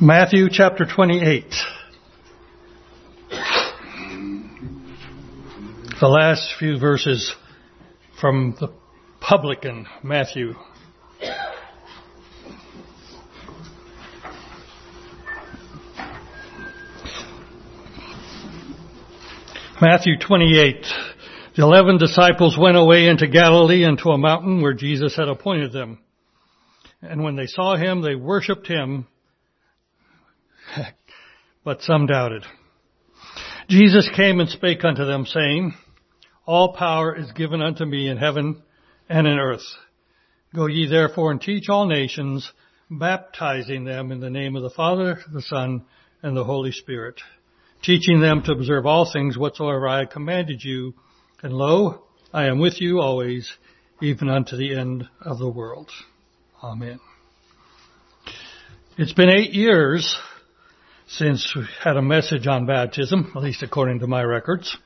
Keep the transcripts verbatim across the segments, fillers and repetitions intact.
Matthew chapter twenty-eight. The last few verses from the publican Matthew. Matthew twenty-eight. The eleven disciples went away into Galilee into a mountain where Jesus had appointed them. And when they saw him, they worshipped him, but some doubted. Jesus came and spake unto them, saying, All power is given unto me in heaven and in earth. Go ye therefore and teach all nations, baptizing them in the name of the Father, the Son, and the Holy Spirit, teaching them to observe all things whatsoever I commanded you. And lo, I am with you always, even unto the end of the world. Amen. It's been eight years since we had a message on baptism, at least according to my records.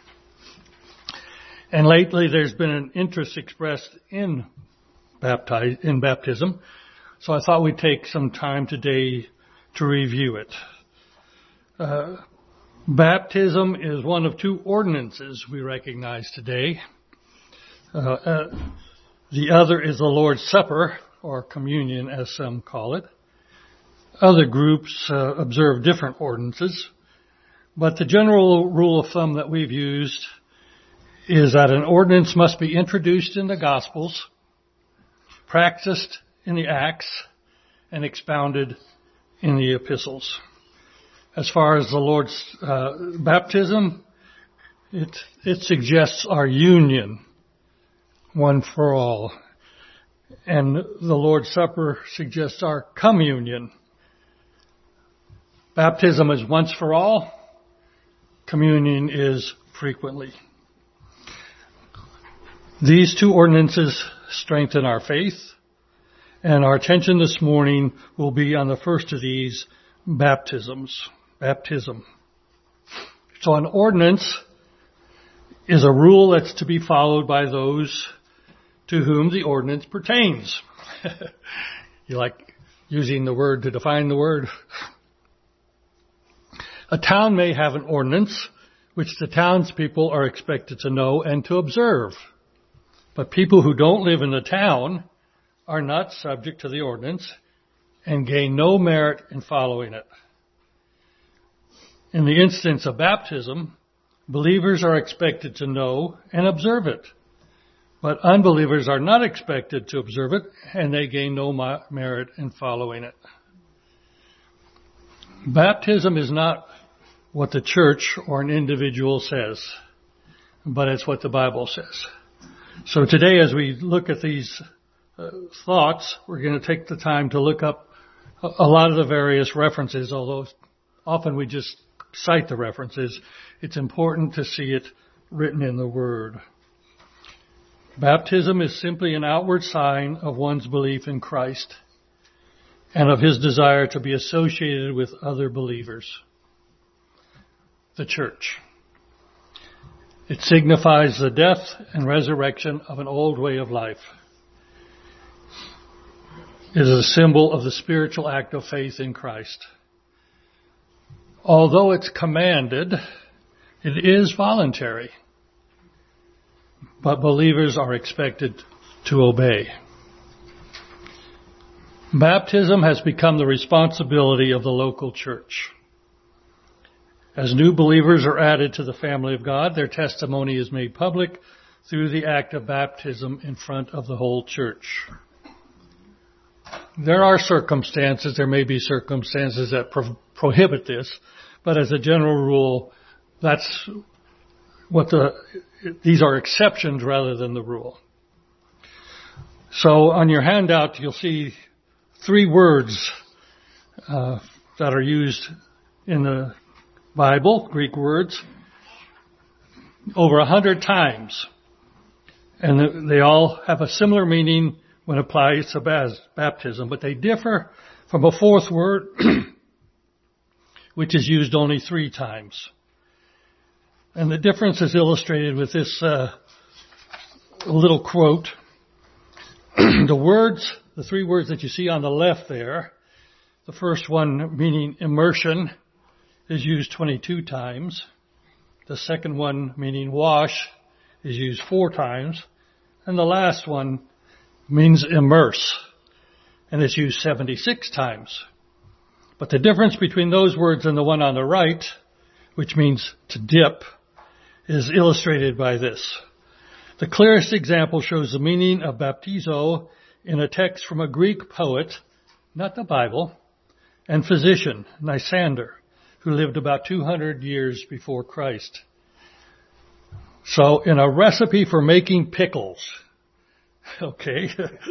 And lately there's been an interest expressed in baptize, in baptism. So I thought we'd take some time today to review it. Uh, baptism is one of two ordinances we recognize today. Uh, uh, the other is the Lord's Supper, or communion as some call it. Other groups uh, observe different ordinances, but the general rule of thumb that we've used is that an ordinance must be introduced in the Gospels, practiced in the Acts, and expounded in the epistles. As far as the Lord's uh, baptism, it, it suggests our union, one for all. And the Lord's Supper suggests our communion. Baptism is once for all. Communion is frequently. These two ordinances strengthen our faith, and our attention this morning will be on the first of these, baptisms. Baptism. So an ordinance is a rule that's to be followed by those to whom the ordinance pertains. You like using the word to define the word? A town may have an ordinance which the townspeople are expected to know and to observe. But people who don't live in the town are not subject to the ordinance and gain no merit in following it. In the instance of baptism, believers are expected to know and observe it. But unbelievers are not expected to observe it, and they gain no merit in following it. Baptism is not what the church or an individual says, but it's what the Bible says. So today, as we look at these uh, thoughts, we're going to take the time to look up a, a lot of the various references, although often we just cite the references. It's important to see it written in the Word. Baptism is simply an outward sign of one's belief in Christ and of his desire to be associated with other believers, the church. It signifies the death and resurrection of an old way of life. It is a symbol of the spiritual act of faith in Christ. Although it's commanded, it is voluntary. But believers are expected to obey. Baptism has become the responsibility of the local church. As new believers are added to the family of God, their testimony is made public through the act of baptism in front of the whole church. There are circumstances, there may be circumstances that pro- prohibit this, but as a general rule, that's what the, these are exceptions rather than the rule. So on your handout, you'll see three words uh, that are used in the Bible, Greek words, over a hundred times. And they all have a similar meaning when applied to baptism, but they differ from a fourth word, which is used only three times. And the difference is illustrated with this uh, little quote. The words, the three words that you see on the left there, The first one, meaning immersion, is used twenty-two times. The second one, meaning wash, is used four times. And the last one means immerse, and it's used seventy-six times. But the difference between those words and the one on the right, which means to dip, is illustrated by this. The clearest example shows the meaning of baptizo in a text from a Greek poet, not the Bible, and physician, Lysander, who lived about two hundred years before Christ. So in a recipe for making pickles, okay,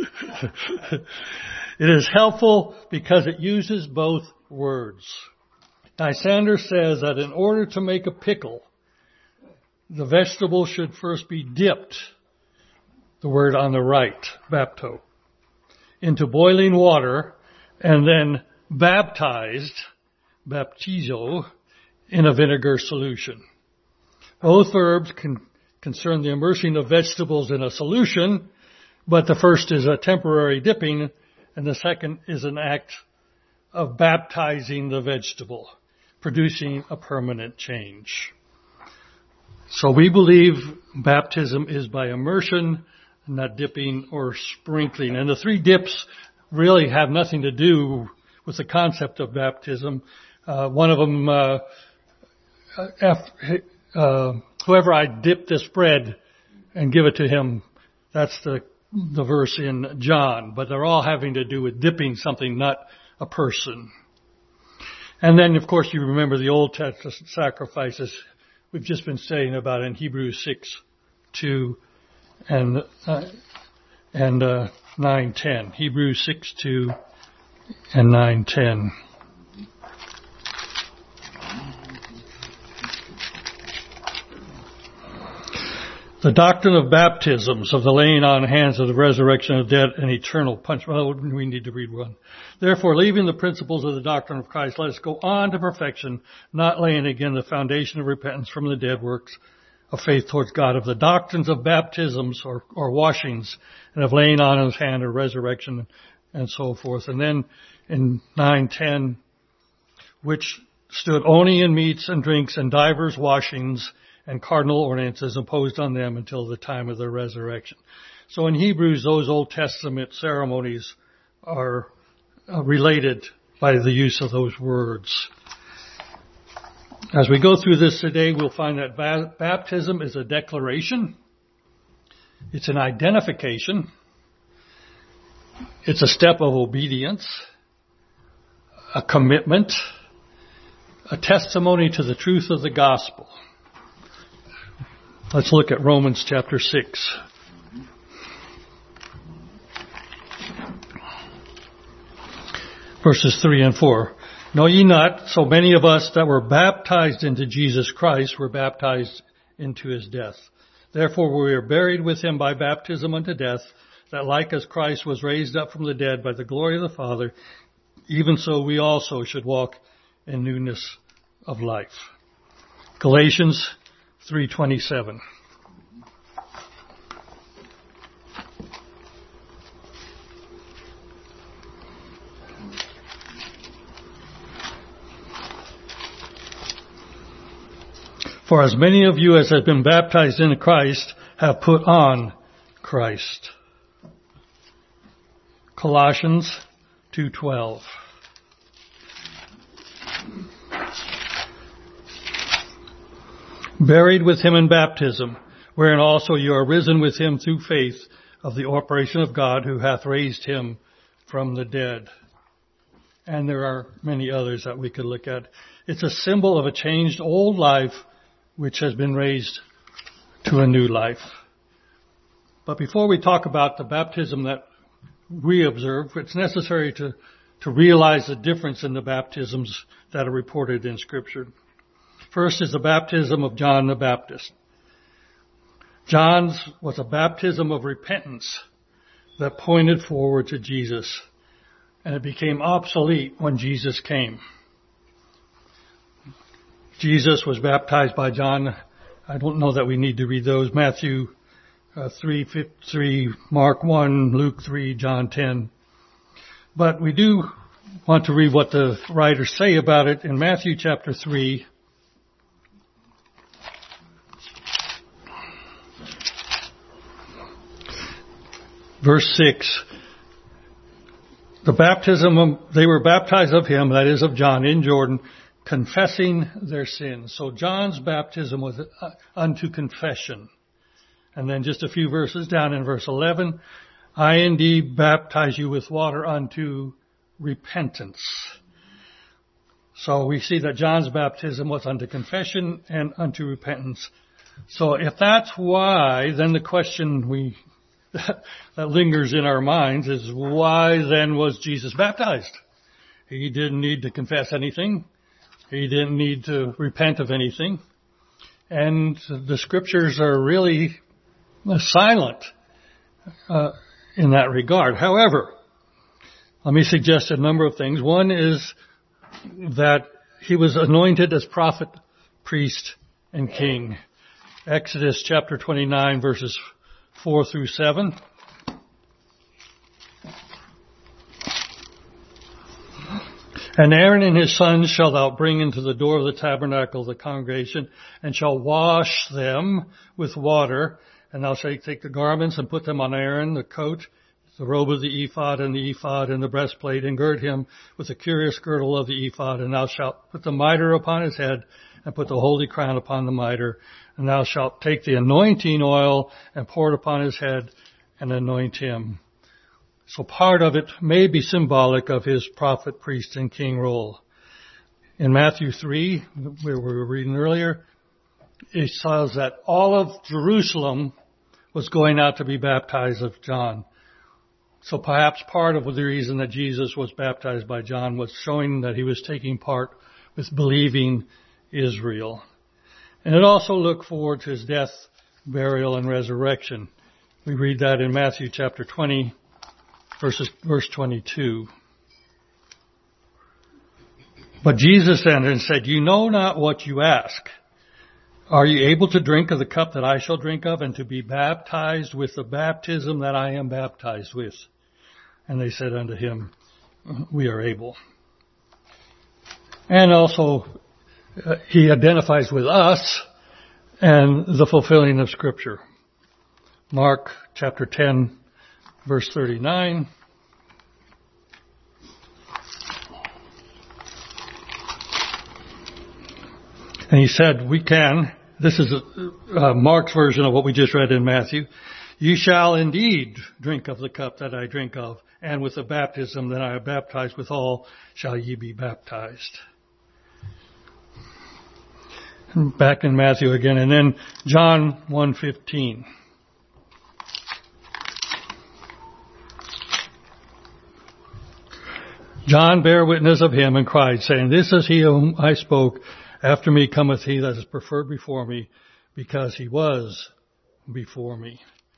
it is helpful because it uses both words. Lysander says that in order to make a pickle, the vegetable should first be dipped, the word on the right, bapto, into boiling water and then baptized, baptizo, in a vinegar solution. Both verbs can concern the immersing of vegetables in a solution, but the first is a temporary dipping and the second is an act of baptizing the vegetable, producing a permanent change. So we believe baptism is by immersion, not dipping or sprinkling. And the three dips really have nothing to do with the concept of baptism. Uh, one of them, uh, after, uh, whoever I dip this bread and give it to him, that's the, the verse in John. But they're all having to do with dipping something, not a person. And then, of course, you remember the Old Testament sacrifices we've just been studying about in Hebrews six, two, and uh, and uh, nine, ten. Hebrews six, two, and nine, ten. The doctrine of baptisms, of the laying on of hands, of the resurrection of the dead, and eternal punishment. Well, we need to read one. Therefore, leaving the principles of the doctrine of Christ, let us go on to perfection, not laying again the foundation of repentance from the dead works of faith towards God, of the doctrines of baptisms or, or washings, and of laying on of his hand or resurrection, and so forth. And then in nine ten, which stood only in meats and drinks and divers washings and cardinal ordinances imposed on them until the time of their resurrection. So in Hebrews, those Old Testament ceremonies are uh, related by the use of those words. As we go through this today, we'll find that ba- baptism is a declaration. It's an identification. It's a step of obedience, a commitment, a testimony to the truth of the gospel. Let's look at Romans chapter six. Verses three and four. Know ye not, so many of us that were baptized into Jesus Christ were baptized into his death. Therefore we are buried with him by baptism unto death, that like as Christ was raised up from the dead by the glory of the Father, even so we also should walk in newness of life. Galatians three twenty-seven. For as many of you as have been baptized into Christ have put on Christ. Colossians two twelve. Buried with him in baptism, wherein also you are risen with him through faith of the operation of God, who hath raised him from the dead. And there are many others that we could look at. It's a symbol of a changed old life which has been raised to a new life. But before we talk about the baptism that we observe, it's necessary to, to realize the difference in the baptisms that are reported in Scripture. First is the baptism of John the Baptist. John's was a baptism of repentance that pointed forward to Jesus, and it became obsolete when Jesus came. Jesus was baptized by John. I don't know that we need to read those. Matthew uh, three, three, Mark one, Luke three, John ten. But we do want to read what the writers say about it in Matthew chapter three. Verse six. The baptism, they were baptized of him, that is of John, in Jordan, confessing their sins. So John's baptism was unto confession. And then just a few verses down in verse eleven, I indeed baptize you with water unto repentance. So we see that John's baptism was unto confession and unto repentance. So if that's why, then the question we that lingers in our minds is, why then was Jesus baptized? He didn't need to confess anything. He didn't need to repent of anything. And the scriptures are really silent uh, in that regard. However, let me suggest a number of things. One is that he was anointed as prophet, priest, and king. Exodus chapter twenty-nine, verses four through seven. And Aaron and his sons shall thou bring into the door of the tabernacle of the congregation, and shall wash them with water. And thou shalt take the garments and put them on Aaron, the coat, the robe of the ephod, and the ephod, and the breastplate, and gird him with the curious girdle of the ephod. And thou shalt put the mitre upon his head, and put the holy crown upon the mitre. And thou shalt take the anointing oil and pour it upon his head and anoint him. So part of it may be symbolic of his prophet, priest, and king role. In Matthew three, where we were reading earlier, it says that all of Jerusalem was going out to be baptized of John. So perhaps part of the reason that Jesus was baptized by John was showing that he was taking part with believing Israel. And it also looked forward to his death, burial, and resurrection. We read that in Matthew chapter twenty, verses, verse twenty-two. But Jesus answered and said, you know not what you ask. Are you able to drink of the cup that I shall drink of, and to be baptized with the baptism that I am baptized with? And they said unto him, we are able. And also, uh, he identifies with us and the fulfilling of Scripture. Mark chapter ten, verse thirty-nine. And he said, we can, this is uh, Mark's version of what we just read in Matthew, you shall indeed drink of the cup that I drink of, and with the baptism that I am baptized withal shall ye be baptized. Back in Matthew again, and then John one fifteen. John bare witness of him and cried, saying, this is he whom I spoke. After me cometh he that is preferred before me, because he was before me.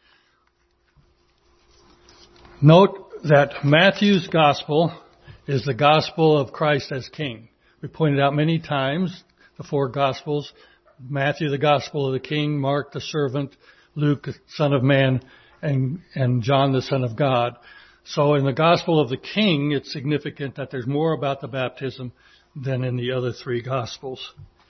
Note that Matthew's gospel is the gospel of Christ as King. We pointed out many times the four gospels: Matthew, the gospel of the King; Mark, the servant; Luke, the Son of Man; and, and John, the Son of God. So in the gospel of the King, it's significant that there's more about the baptism than in the other three gospels.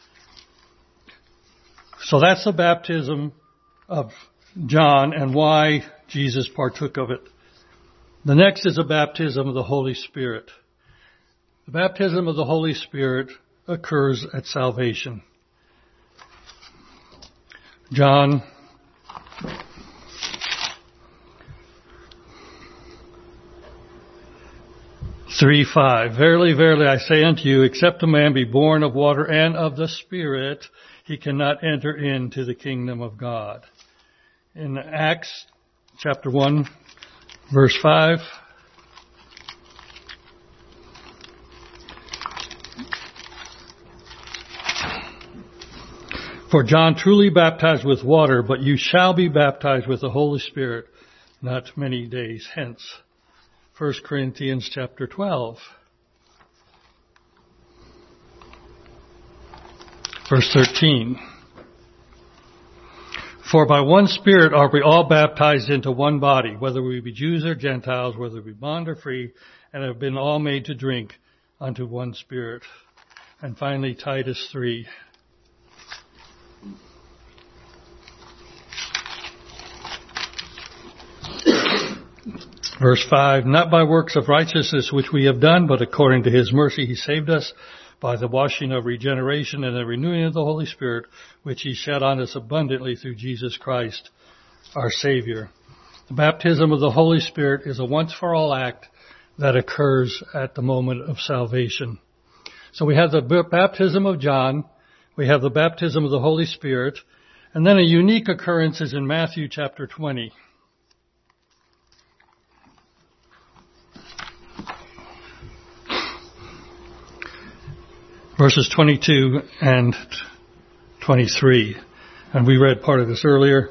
So that's the baptism of John and why Jesus partook of it. The next is a baptism of the Holy Spirit. The baptism of the Holy Spirit occurs at salvation. John three five. Verily, verily, I say unto you, except a man be born of water and of the Spirit, he cannot enter into the kingdom of God. In Acts chapter one, verse five, for John truly baptized with water, but you shall be baptized with the Holy Spirit not many days hence. First Corinthians chapter twelve, verse thirteen. For by one Spirit are we all baptized into one body, whether we be Jews or Gentiles, whether we be bond or free, and have been all made to drink unto one Spirit. And finally, Titus three. Verse five, not by works of righteousness which we have done, but according to His mercy He saved us by the washing of regeneration and the renewing of the Holy Spirit, which He shed on us abundantly through Jesus Christ, our Savior. The baptism of the Holy Spirit is a once-for-all act that occurs at the moment of salvation. So we have the baptism of John, we have the baptism of the Holy Spirit, and then a unique occurrence is in Matthew chapter twenty. Verses twenty-two and twenty-three. And we read part of this earlier.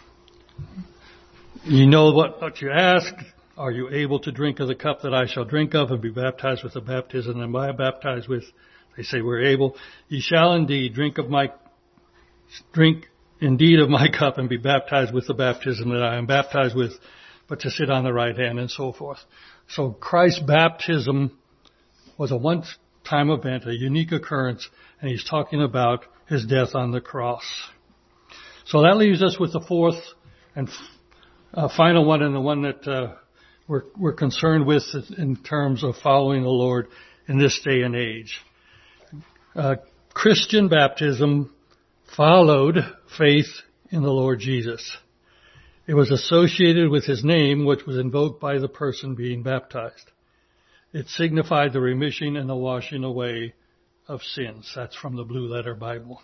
You know what, what you ask. Are you able to drink of the cup that I shall drink of and be baptized with the baptism that I am baptized with? They say we're able. Ye shall indeed drink of my, drink indeed of my cup and be baptized with the baptism that I am baptized with, but to sit on the right hand and so forth. So Christ's baptism was a once time event, a unique occurrence, and He's talking about His death on the cross. So that leaves us with the fourth and uh, final one, and the one that uh, we're, we're concerned with in terms of following the Lord in this day and age. Uh, Christian baptism followed faith in the Lord Jesus. It was associated with His name, which was invoked by the person being baptized. It signified the remission and the washing away of sins. That's from the Blue Letter Bible.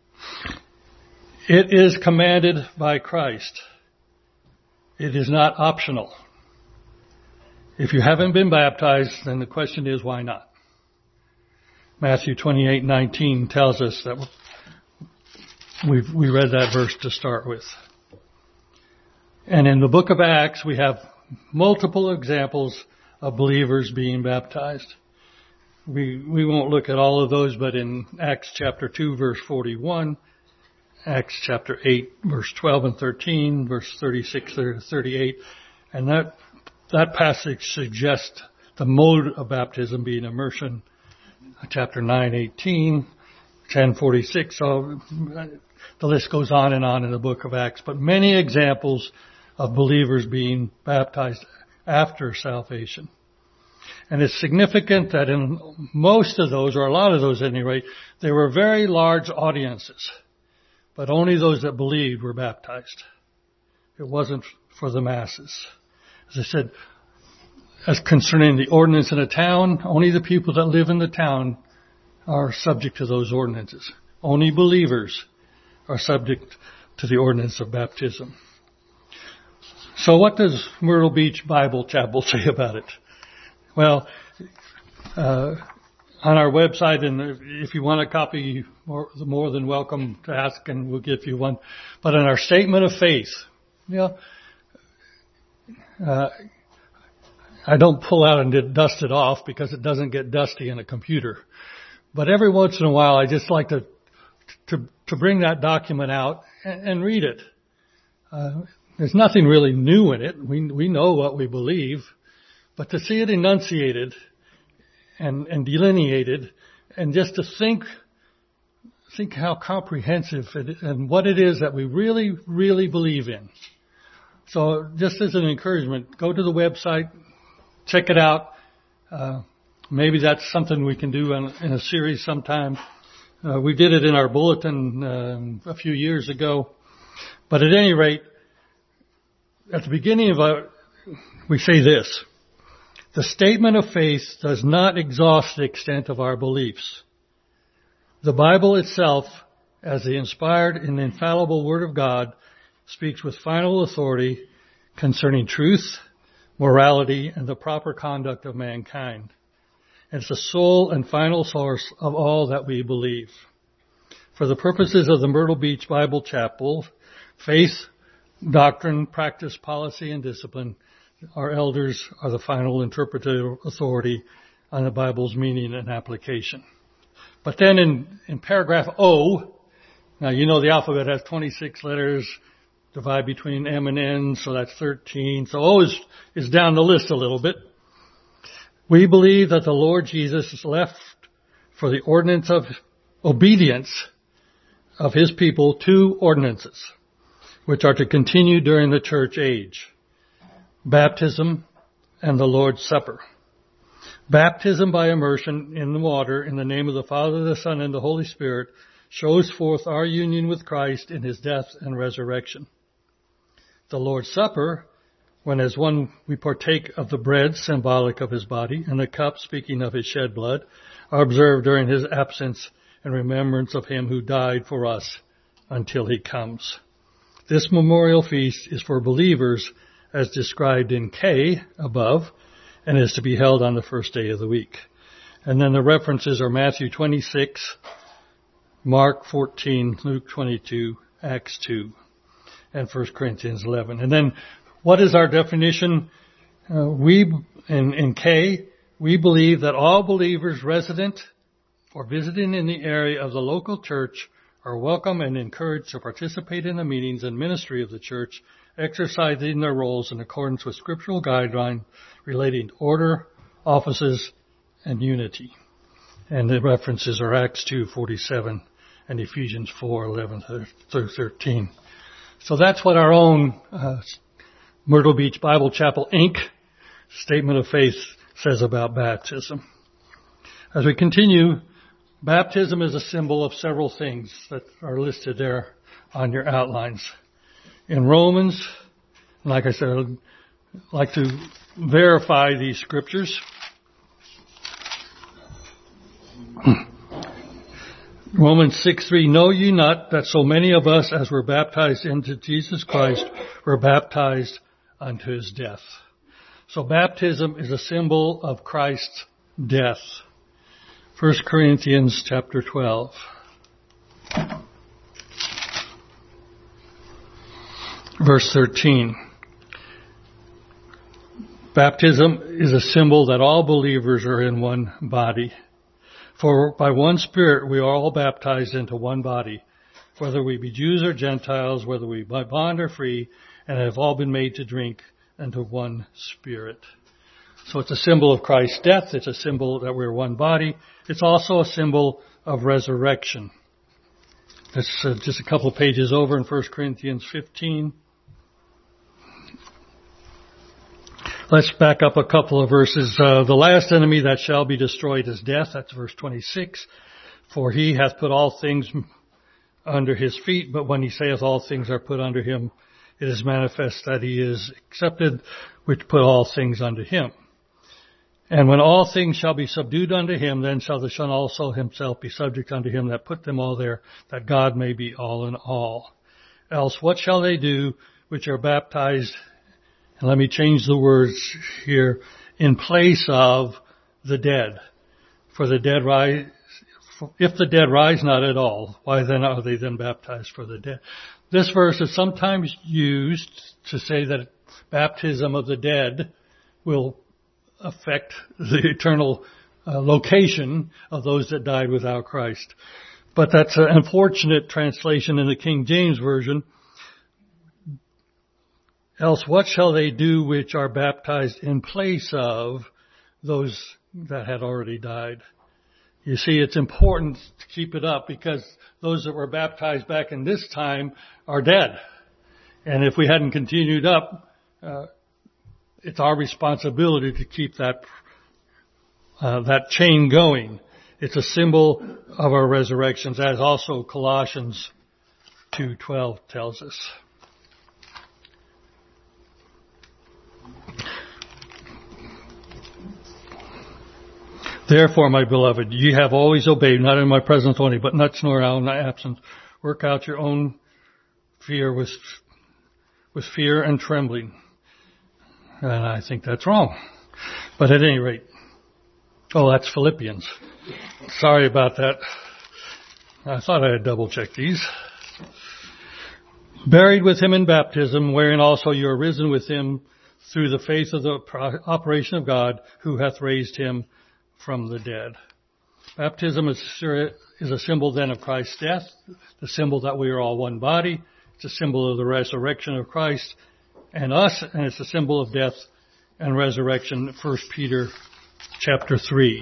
It is commanded by Christ. It is not optional. If you haven't been baptized, then the question is, why not? Matthew twenty-eight nineteen tells us that we've, we read that verse to start with. And in the book of Acts, we have multiple examples of believers being baptized. We we won't look at all of those, but in Acts chapter two, verse forty-one, Acts chapter eight, verse twelve and thirteen, verse thirty-six to thirty-eight, and that that passage suggests the mode of baptism being immersion. Chapter nine, eighteen, ten forty-six. So the list goes on and on in the book of Acts, but many examples of believers being baptized after salvation. And it's significant that in most of those, or a lot of those at any rate, there were very large audiences, but only those that believed were baptized. It wasn't for the masses. As I said, as concerning the ordinance in a town, only the people that live in the town are subject to those ordinances. Only believers are subject to the ordinance of baptism. So what does Myrtle Beach Bible Chapel say about it? Well, uh, on our website, and if you want a copy, more, more than welcome to ask and we'll give you one. But in our statement of faith, you know, uh, I don't pull out and dust it off because it doesn't get dusty in a computer. But every once in a while, I just like to to, to bring that document out and, and read it. Uh, There's nothing really new in it. We we know what we believe, but to see it enunciated and, and delineated, and just to think think how comprehensive it, and what it is that we really really believe in. So, just as an encouragement, go to the website, check it out. Uh, maybe that's something we can do in, in a series sometime. Uh, we did it in our bulletin um, a few years ago, but at any rate. At the beginning of our, we say this: the statement of faith does not exhaust the extent of our beliefs. The Bible itself, as the inspired and infallible Word of God, speaks with final authority concerning truth, morality, and the proper conduct of mankind. It's the sole and final source of all that we believe. For the purposes of the Myrtle Beach Bible Chapel, faith, doctrine, practice, policy, and discipline, our elders are the final interpretative authority on the Bible's meaning and application. But then in, in paragraph O, now you know the alphabet has twenty-six letters, divide between M and N, so that's thirteen. So O is, is down the list a little bit. We believe that the Lord Jesus is left for the ordinance of obedience of His people two ordinances, which are to continue during the church age: baptism and the Lord's Supper. Baptism by immersion in the water in the name of the Father, the Son, and the Holy Spirit shows forth our union with Christ in His death and resurrection. The Lord's Supper, when as one we partake of the bread, symbolic of His body, and the cup, speaking of His shed blood, are observed during His absence in remembrance of Him who died for us until He comes. This memorial feast is for believers as described in K above, and is to be held on the first day of the week. And then the references are Matthew twenty-six, Mark fourteen, Luke twenty-two, Acts two, and First Corinthians eleven. And then what is our definition? Uh, we, in, in K, we believe that all believers resident or visiting in the area of the local church are welcome and encouraged to participate in the meetings and ministry of the church, exercising their roles in accordance with scriptural guidelines relating to order, offices, and unity. And the references are Acts two forty-seven and Ephesians four eleven through thirteen. So that's what our own uh, Myrtle Beach Bible Chapel, Incorporated Statement of Faith says about baptism. As we continue, baptism is a symbol of several things that are listed there on your outlines. In Romans, like I said, I'd like to verify these scriptures. Romans six three, know ye not that so many of us as were baptized into Jesus Christ were baptized unto His death. So baptism is a symbol of Christ's death. First Corinthians chapter twelve. Verse thirteen. Baptism is a symbol that all believers are in one body. For by one Spirit we are all baptized into one body, whether we be Jews or Gentiles, whether we be bond or free, and have all been made to drink into one Spirit. So it's a symbol of Christ's death. It's a symbol that we're one body. It's also a symbol of resurrection. That's uh, just a couple of pages over in First Corinthians fifteen. Let's back up a couple of verses. Uh, the last enemy that shall be destroyed is death. That's verse twenty-six. For He hath put all things under His feet, but when He saith all things are put under Him, it is manifest that He is accepted, which put all things under Him. And when all things shall be subdued unto Him, then shall the Son also Himself be subject unto Him that put them all there, that God may be all in all. Else what shall they do which are baptized? And let me change the words here, in place of the dead. For the dead rise, if the dead rise not at all, why then are they then baptized for the dead? This verse is sometimes used to say that baptism of the dead will affect the eternal uh, location of those that died without Christ. But that's an unfortunate translation in the King James Version. Else what shall they do which are baptized in place of those that had already died? You see, it's important to keep it up because those that were baptized back in this time are dead. And if we hadn't continued up, uh, it's our responsibility to keep that uh, that chain going. It's a symbol of our resurrections, as also Colossians two twelve tells us. Therefore, my beloved, ye have always obeyed, not in my presence only, but not nor out in my absence. Work out your own fear with, with fear and trembling. And I think that's wrong. But at any rate, oh, that's Philippians. Sorry about that. I thought I had double checked these. Buried with Him in baptism, wherein also you are risen with Him through the faith of the operation of God, who hath raised Him from the dead. Baptism is, is a symbol then of Christ's death, the symbol that we are all one body, It's a symbol of the resurrection of Christ and us, and it's a symbol of death and resurrection. First Peter chapter three.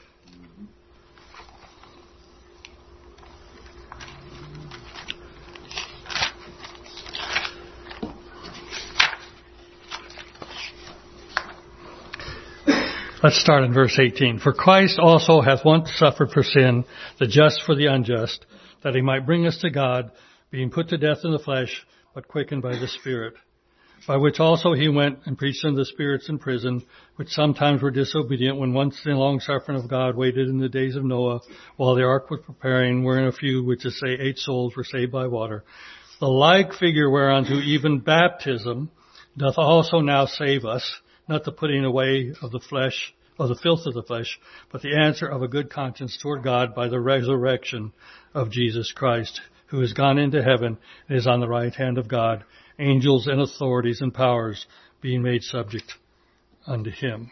Let's start in verse eighteen. For Christ also hath once suffered for sin, the just for the unjust, that he might bring us to God, being put to death in the flesh, but quickened by the Spirit. By which also he went and preached unto the spirits in prison, which sometimes were disobedient, when once the long suffering of God waited in the days of Noah, while the ark was preparing, wherein a few, which is say eight souls, were saved by water. The like figure whereunto even baptism doth also now save us, not the putting away of the flesh, or the filth of the flesh, but the answer of a good conscience toward God by the resurrection of Jesus Christ, who is gone into heaven and is on the right hand of God, angels and authorities and powers being made subject unto him.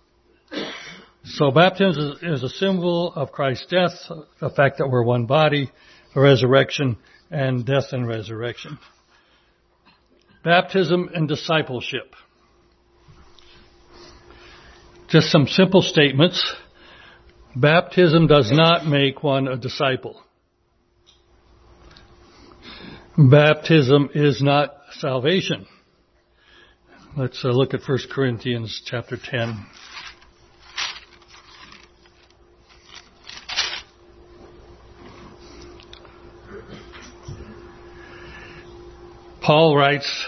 So baptism is a symbol of Christ's death, the fact that we're one body, the resurrection, and death and resurrection. Baptism and discipleship. Just some simple statements. Baptism does not make one a disciple. Baptism is not salvation. Let's uh, look at First Corinthians chapter ten. Paul writes,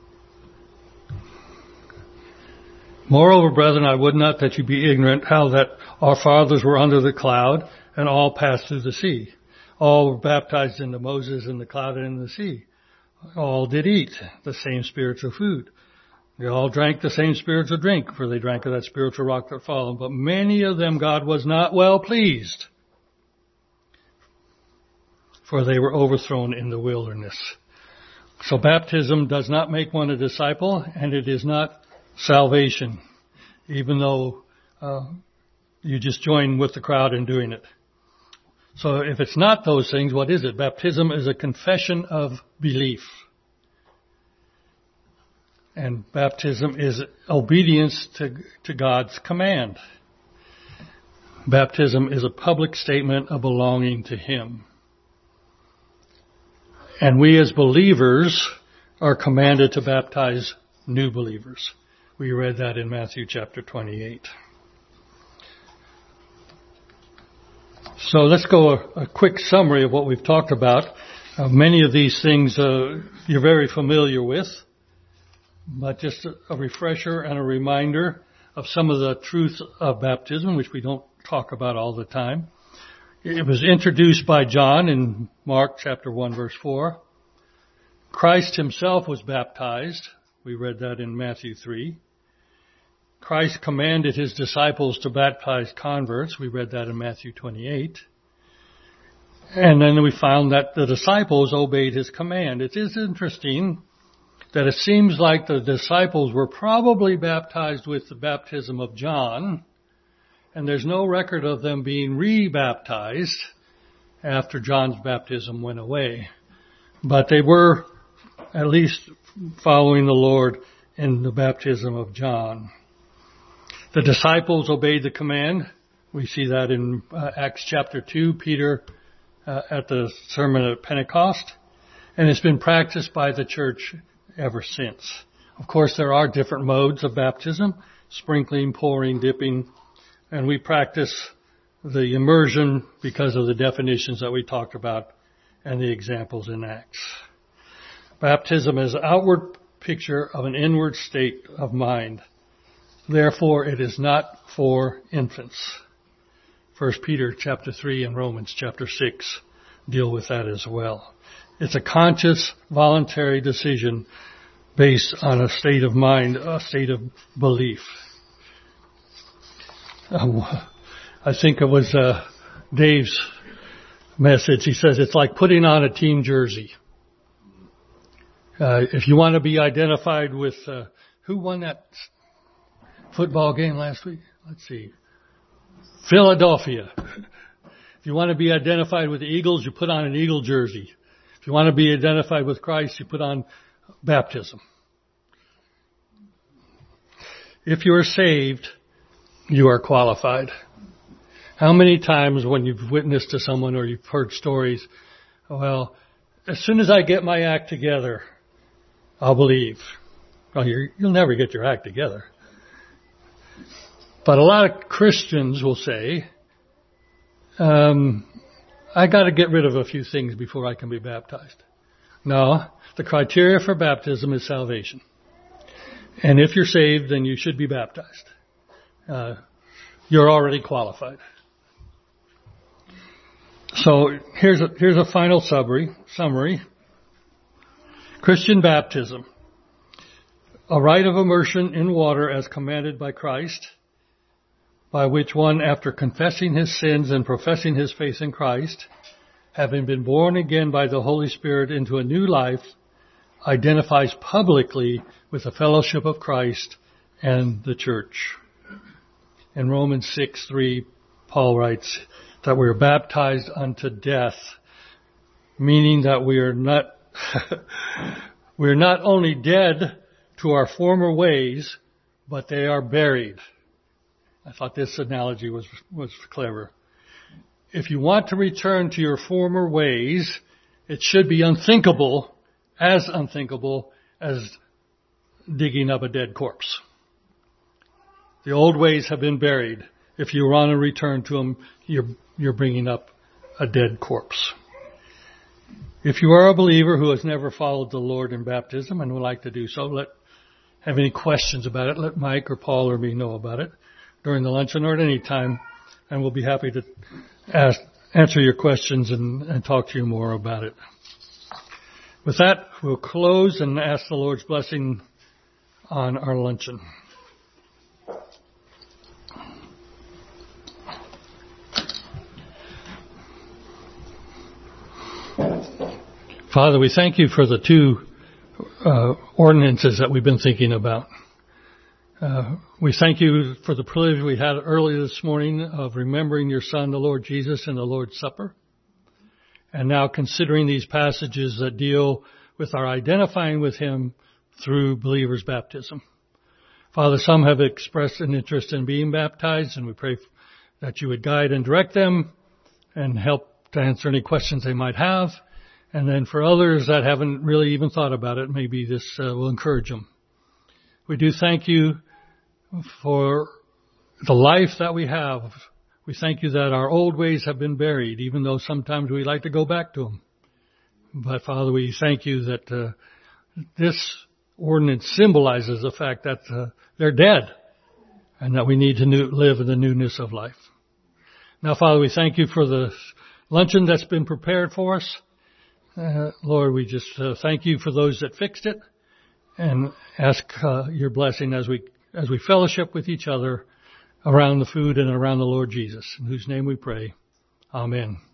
Moreover, brethren, I would not that you be ignorant how that our fathers were under the cloud, and all passed through the sea. All were baptized into Moses in the cloud and in the sea. All did eat the same spiritual food. They all drank the same spiritual drink, for they drank of that spiritual rock that followed. But many of them God was not well pleased, for they were overthrown in the wilderness. So baptism does not make one a disciple, and it is not salvation, even though uh, you just join with the crowd in doing it. So if it's not those things, what is it? Baptism is a confession of belief. And baptism is obedience to, to God's command. Baptism is a public statement of belonging to Him. And we as believers are commanded to baptize new believers. We read that in Matthew chapter twenty-eight. So let's go a, a quick summary of what we've talked about. Uh, many of these things uh, you're very familiar with, but just a, a refresher and a reminder of some of the truths of baptism, which we don't talk about all the time. It was introduced by John in Mark chapter one verse four. Christ himself was baptized. We read that in Matthew three. Christ commanded his disciples to baptize converts. We read that in Matthew twenty-eight. And then we found that the disciples obeyed his command. It is interesting that it seems like the disciples were probably baptized with the baptism of John, and there's no record of them being re-baptized after John's baptism went away. But they were at least following the Lord in the baptism of John. The disciples obeyed the command. We see that in uh, Acts chapter two, Peter uh, at the sermon at Pentecost. And it's been practiced by the church ever since. Of course, there are different modes of baptism: sprinkling, pouring, dipping. And we practice the immersion because of the definitions that we talked about and the examples in Acts. Baptism is an outward picture of an inward state of mind. Therefore, it is not for infants. First Peter chapter three and Romans chapter six deal with that as well. It's a conscious, voluntary decision based on a state of mind, a state of belief. Um, I think it was uh, Dave's message. He says it's like putting on a team jersey. Uh, if you want to be identified with uh, who won that football game last week? Let's see. Philadelphia. If you want to be identified with the Eagles, you put on an Eagle jersey. If you want to be identified with Christ, you put on baptism. If you are saved, you are qualified. How many times when you've witnessed to someone or you've heard stories, well, as soon as I get my act together, I'll believe. Well, you're, you'll never get your act together. But a lot of Christians will say, um, I got to get rid of a few things before I can be baptized. No, the criteria for baptism is salvation. And if you're saved, then you should be baptized. Uh, you're already qualified. So here's a, here's a final summary, summary. Christian baptism. A rite of immersion in water as commanded by Christ, by which one, after confessing his sins and professing his faith in Christ, having been born again by the Holy Spirit into a new life, identifies publicly with the fellowship of Christ and the church. In Romans six three, Paul writes that we are baptized unto death, meaning that we are not we are not only dead to our former ways, but they are buried. I thought this analogy was was clever. If you want to return to your former ways, it should be unthinkable, as unthinkable as digging up a dead corpse. The old ways have been buried. If you want to return to them, you're, you're bringing up a dead corpse. If you are a believer who has never followed the Lord in baptism and would like to do so, let have any questions about it, let Mike or Paul or me know about it during the luncheon or at any time, and we'll be happy to ask, answer your questions and, and talk to you more about it. With that, we'll close and ask the Lord's blessing on our luncheon. Father, we thank you for the two uh, ordinances that we've been thinking about. Uh, we thank you for the privilege we had earlier this morning of remembering your Son, the Lord Jesus, in the Lord's Supper. And now considering these passages that deal with our identifying with him through believers' baptism. Father, some have expressed an interest in being baptized, and we pray that you would guide and direct them and help to answer any questions they might have. And then for others that haven't really even thought about it, maybe this uh, will encourage them. We do thank you for the life that we have. We thank you that our old ways have been buried, even though sometimes we like to go back to them. But Father, we thank you that uh, this ordinance symbolizes the fact that uh, they're dead and that we need to new, live in the newness of life. Now, Father, we thank you for the luncheon that's been prepared for us. Uh, Lord, we just uh, thank you for those that fixed it and ask uh, your blessing as we as we fellowship with each other around the food and around the Lord Jesus, in whose name we pray. Amen.